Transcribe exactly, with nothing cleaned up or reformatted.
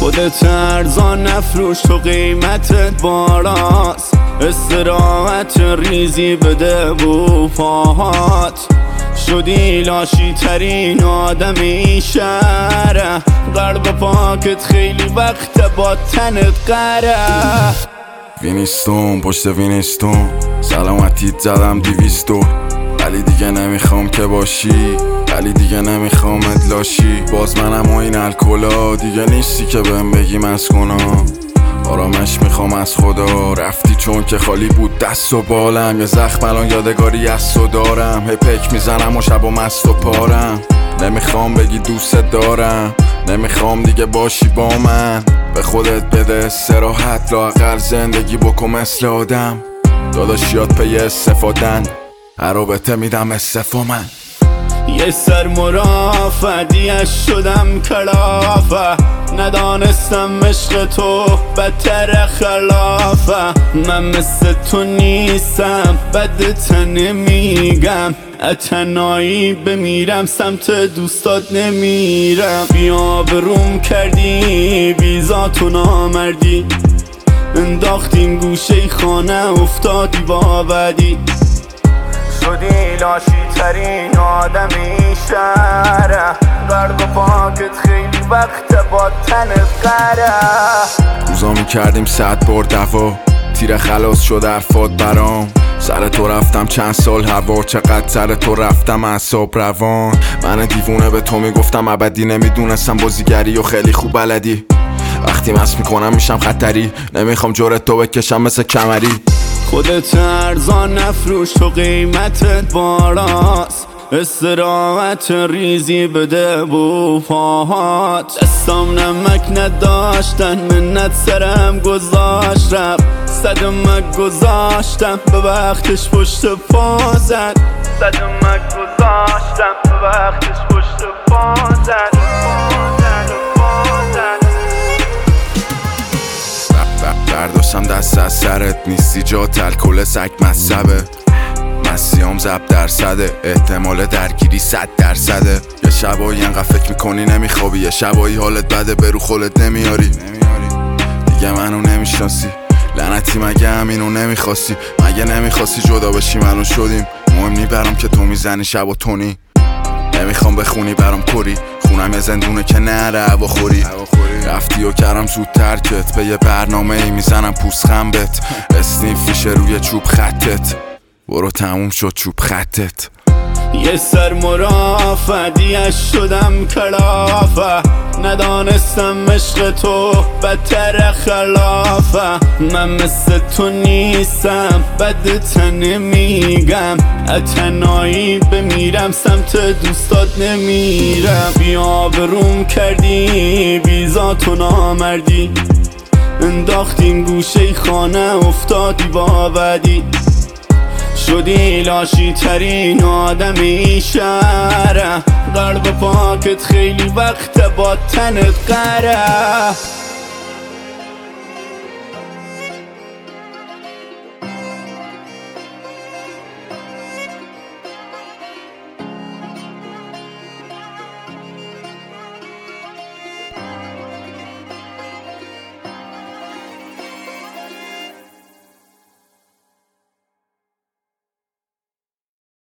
خودت ارزان نفروش تو قیمتت بالاست، استراحت ریزی بده بو پاهات. شدی لاشی ترین آدمی شهره، قلب پاکت خیلی وقت با تنت قره. وینستون پشت وینستون سلامتیت زدم دیویستو، ولی دیگه نمیخوام که باشی، ولی دیگه نمیخوام ادلاشی. باز منم و این الکلا دیگه نیستی که بهم بگی مسکونم. آرامش میخوام از خدا، رفتی چون که خالی بود دست و بالم. یه زخم الان یادگاری از تو دارم، هی پک میزنم و شب و مست و پارم. نمیخوام بگی دوست دارم، نمیخوام دیگه باشی با من. به خودت بده استراحت، لااقل زندگی بکن مثل آدم. داداشیات پی استفادن، هر رابطه میدم استفا من. یه سر مرافعیش شدم کلافه، ندانستم عشق تو بدتر خلافه. من مثل تو نیستم بدت نمیگم، اتنایی بمیرم سمت دوستات نمیرم. بیا بروم کردی بیزاتو نامردی، انداختیم گوشه خانه افتادی با بدی. شدی لاشی ترین آدمی شهره، قلب پاکت خیلی وقت با تنت قره. روزا میکردیم صد بار دوا، تیر خلاص شد حرفات برام. سر تو رفتم چند سال هوا، چقدر سر تو رفتم اعصاب روان. من دیوونه به تو میگفتم ابدی، نمیدونستم بازیگری و خیلی خوب بلدی. وقتی مست میکنم میشم خطری، نمیخوام جورت تو بکشم مثل کمری. خودت ارزان نفروش تو قیمتت بالاست، استراحت ریزی بده بو پاهات. دستام نمک نداشتن منت سرم گذاشت رفت، صدمک گذاشتم به وقتش پشت پا زد. صدمک گذاشتم به وقتش پشت پا زد. برداشتم دست از سرت، نیستی جات الکل سگ مصبه. مسیام زب درصده، احتمال درگیری صد درصده. یه شبایی انقدر فکر میکنی نمیخوابی، یه شبایی حالت بده برو خولت نمیاری. دیگه منو نمیشناسی لعنتی، مگه همینو نمیخواستی؟ مگه نمیخواستی جدا بشیم الان شدیم؟ مهم نی برام که تو میزنی شب و تونی. نمیخوام بخونی برام کری، خونم یه زندونه که نره هوا خوری. رفتی و کردم زود ترکت، به یه برنامه ای میزنم پوست خنبت. اسنیف فیشه روی چوب خطت، برو تموم شد چوب خطت. یه سر مرافعیش شدم کلافه، ندانستم عشق تو بدتر خلافه. من مثل تو نیستم بدت نمیگم، اتنایی بمیرم سمت دوستات نمیرم. بیا بروم کردی بیزاتو نامردی، انداختیم گوشه خانه افتادی با بدی. شدی لاشی ترین آدمی شهره، قلب پاکت خیلی وقت با تنت قره.